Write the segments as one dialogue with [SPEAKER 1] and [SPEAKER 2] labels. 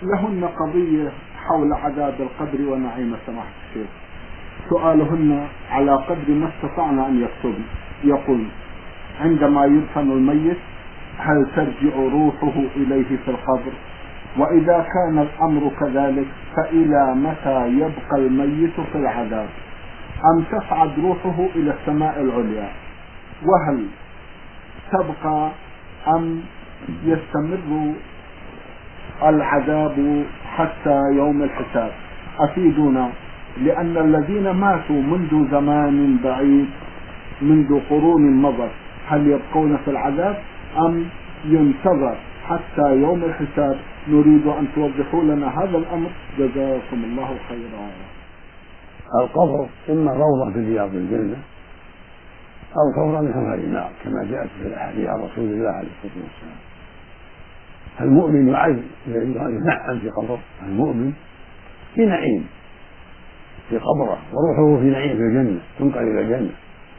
[SPEAKER 1] لهن قضية حول عذاب القبر ونعيم سماحة الشيخ. سؤالهن على قدر ما استطعنا أن يكتبن. يقول: عندما يدفن الميت هل ترجع روحه إليه في القبر؟ وإذا كان الأمر كذلك فإلى متى يبقى الميت في العذاب؟ أم تصعد روحه إلى السماء العليا؟ وهل تبقى أم يستمر العذاب حتى يوم الحساب؟ أفيدونا، لأن الذين ماتوا منذ زمان بعيد، منذ قرون مضت، هل يبقون في العذاب أم ينتظر حتى يوم الحساب؟ نريد أن توضحوا لنا هذا الأمر، جزاكم الله خيرا.
[SPEAKER 2] القبر إما روضة في رياض الجنة أو ثورة من حفر النار، كما جاءت في الأحاديث عن رسول الله عليه الصلاة والسلام. المؤمن ينعم في قبره، المؤمن في نعيم في قبره وروحه في نعيم في الجنة، تنقل إلى الجنة.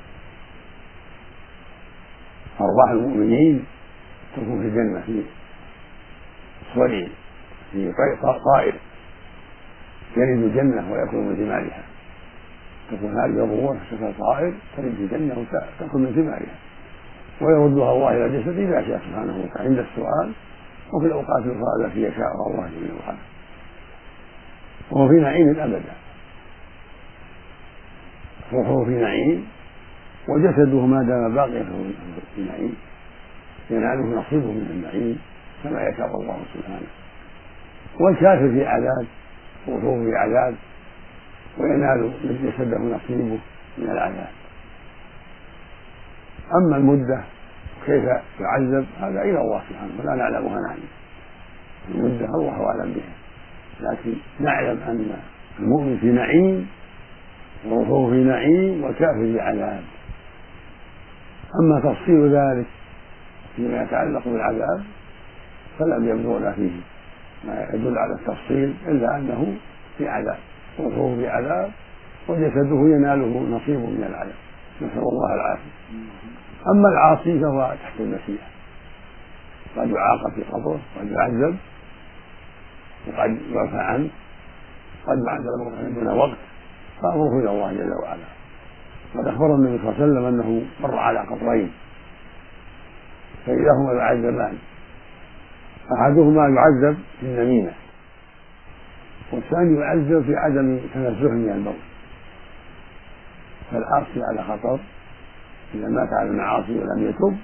[SPEAKER 2] أرواح المؤمنين تكون في الجنة في صريع، في طائر يلد الجنة ويأكل من ثمارها، تكون هذه الروح شكل طائر تلد الجنة وتأكل من ثمارها، ويردها الله إلى جسده إذا شاء سبحانه وتعالى عند السؤال، وفي الأوقات الأخرى التي يشاء الله جل وعلا، وهو في نعيم أبدا. روحه في نعيم وجسده ما دام باقيا في نعيم، يناله نصيبه من النعيم كما يشاء الله سبحانه. والكافر في عذاب، روحه في عذاب وينال جسده نصيبه من العذاب. أما المدة كيف يعذب هذا إلى الله سبحانه ولا نعلمها نحن، المدة الله أعلم بها، لكن نعلم أن المؤمن في نعيم وروحه في نعيم والكافر في عذاب. أما تفصيل ذلك فيما يتعلق بالعذاب فلم يبلغنا فيه ما يدل على التفصيل، إلا أنه في عذاب، روحه في عذاب وجسده يناله نصيب من العذاب، نسأل الله العافية. أما العاصي فهو تحت المشيئة، قد يعاقب في قبره، قد يعذب، وقد يرفع عنه، قد يعذب دون وقت، فأمره إلى الله جل وعلا. قد أخبر النبي صلى الله عليه وسلم أنه مر على قبرين فإذا هما يعذبان، أحدهما يعذب في النميمة، والثاني يعذب في عدم تنزه من الموت. فالعاصي على خطر إذا مات على المعاصي ولم يتب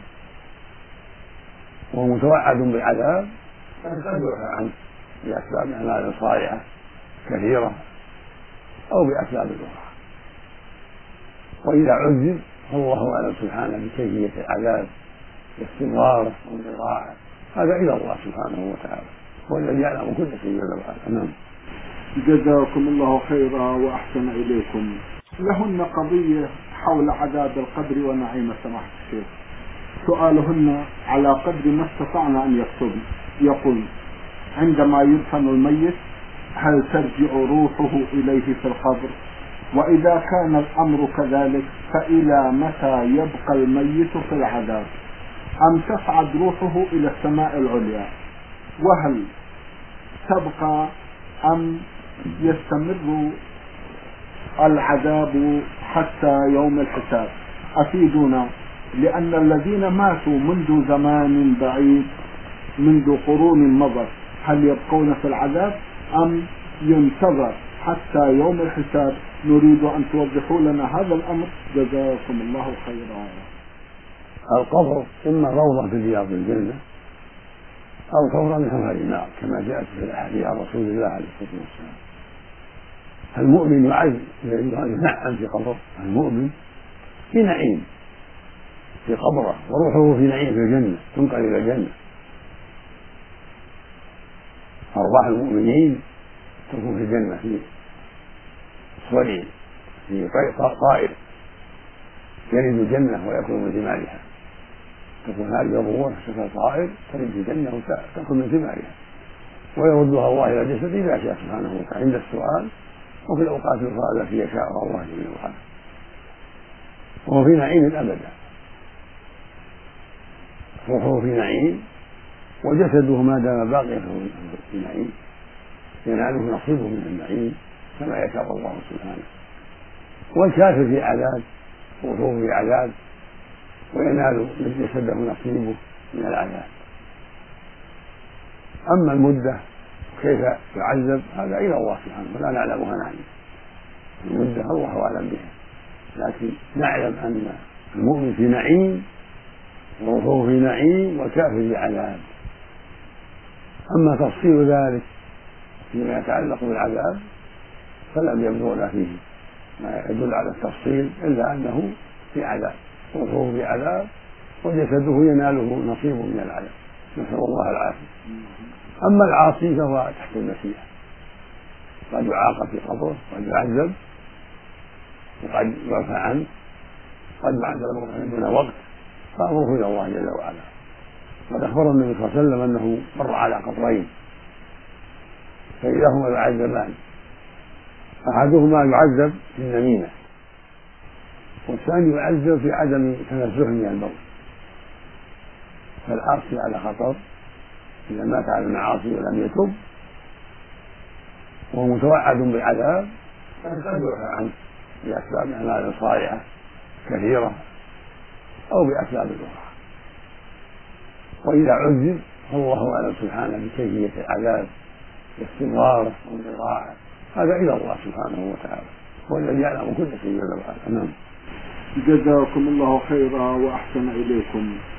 [SPEAKER 2] وهو متوعد بالعذاب قد يرفع عنه بأسباب أعمال صالحة كثيرة أو بأسباب أخرى. وإذا عذب فالله أعلم سبحانه بكيفية العذاب باستمراره وانقطاعه، هذا إلى الله سبحانه وتعالى، هو الذي يعلم كل شيء جل وعلا. نعم.
[SPEAKER 1] جزاكم الله خيرا وأحسن إليكم. لهن قضية حول عذاب القبر ونعيم سماحة الشيخ. سؤالهن على قدر ما استطعنا أن يكتبن. يقول: عندما يدفن الميت هل ترجع روحه إليه في القبر؟ وإذا كان الأمر كذلك فإلى متى يبقى الميت في العذاب؟ أم تصعد روحه إلى السماء العليا؟ وهل تبقى أم يستمر العذاب حتى يوم الحساب؟ أفيدونا، لأن الذين ماتوا منذ زمان بعيد، منذ قرون مضت، هل يبقون في العذاب أم ينتظر حتى يوم الحساب؟ نريد أن توضحوا لنا هذا الأمر، جزاكم الله خيرا.
[SPEAKER 2] القبر إما روضة في رياض الجنة أو ثورة من حفر النار، كما جاءت في الأحاديث عن رسول الله عليه الصلاة والسلام. المؤمن ينعم في قبره، المؤمن في نعيم في قبره وروحه في نعيم في الجنة، تنقل إلى الجنة. أرواح المؤمنين تكون في الجنة في صريع، في طائر يلد الجنة ويأكل من ثمارها، تكون هذه الروح شكل طائر تلد الجنة وتأكل من ثمارها، ويردها الله إلى جسده إذا شاء سبحانه وتعالى عند السؤال، وفي الأوقات الأخرى التي يشاء الله جل وعلا، وهو في نعيم أبدا. روحه في نعيم وجسده ما دام باقيا في نعيم، يناله نصيبه من النعيم كما يشاء الله سبحانه، والكافر في عذاب وهو في عذاب وينال جسده نصيبه من العذاب. أما المدة كيف يعذب هذا إلى الله سبحانه ولا نعلمها نحن، المدة الله أعلم بها، لكن نعلم أن المؤمن في نعيم وهو في نعيم والكافر في عذاب. أما تفصيل ذلك فيما يتعلق بالعذاب فلم يبلغنا فيه ما يدل على التفصيل إلا أنه في عذاب وهو في عذاب وجسده يناله نصيب من العذاب، نسأل الله العافية. أما العاصي فهو تحت المشيئة، قد يعاقب في قبره، قد يعذب، وقد يرفع عنه، قد يعذب دون وقت، فأمره إلى الله جل وعلا. قد أخبر النبي صلى الله عليه وسلم أنه مر على قبرين فإذا هما يعذبان، أحدهما يعذب في النميمة والثاني يعذب في عدم تنزه من الموت. فالعاصي على خطر إذا مات على المعاصي ولم يتب وهو متوعد بالعذاب قد يرفع عنه بأسباب أعمال صالحة كثيرة أو بأسباب أخرى. وإذا عذب فالله أعلم سبحانه بكيفية العذاب باستمراره وانقطاعه، هذا إلى الله سبحانه وتعالى، هو الذي يعلم كل شيء جل وعلا.
[SPEAKER 1] جزاكم الله خيرا وأحسن إليكم.